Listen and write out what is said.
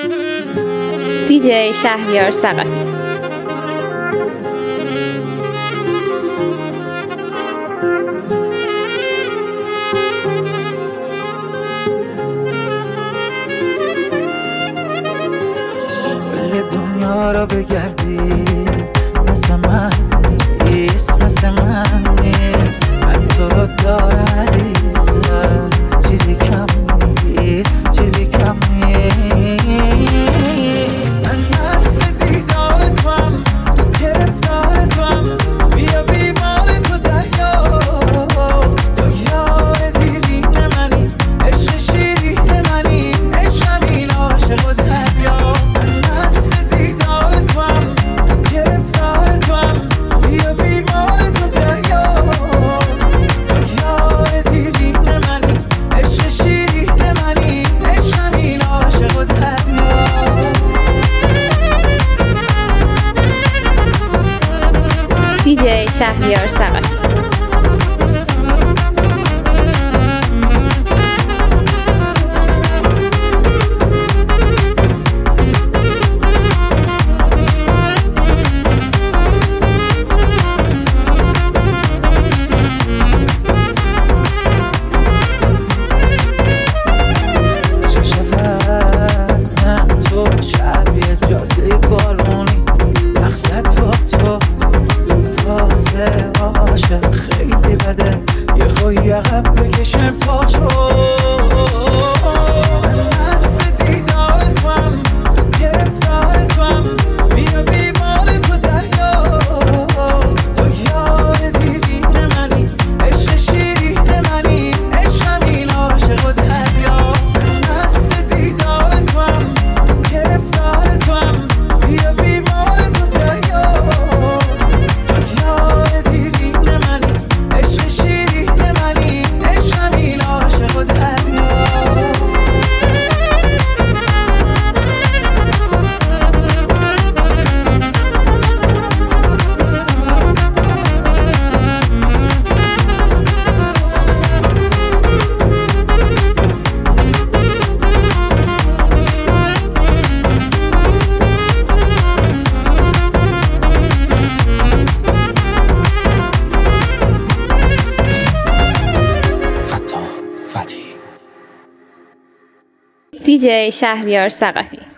دی‌جی شهریار ثقفی. کل دنیا را بگردی مثل من نیست، مثل من نیست. من تو رو دارم عزیزم، چیزی کم نیست، چیزی کم نیست. من مست دیدار توام، گرفتار توام، بیا بیمار تو دریا. تو یار دیرین منی، عشق شیرین منی، عشقم این عاشق و دریا. من مست دیدار توام، گرفتار توام، بیا بیمار تو دریا. تو یار دیرین منی، عشق شیرین منی، عشقم این عاشق و دریا. دی‌جی شهریار ثقفی. خیلی بده یه خوی عقب بکشم پاشو. من مست دیدار توام، گرفتار توام، بیا بیمار تو دریا. تو یار دیرین منی، عشق شیرین منی، عشقم این عاشق و دریا. من مست دیدار توام، گرفتار توام، بیا بیمار تو دریا. تو یار دیرین منی، عشق شیرین منی، عشقم این عاشق و دریا. دی‌جی شهریار ثقفی.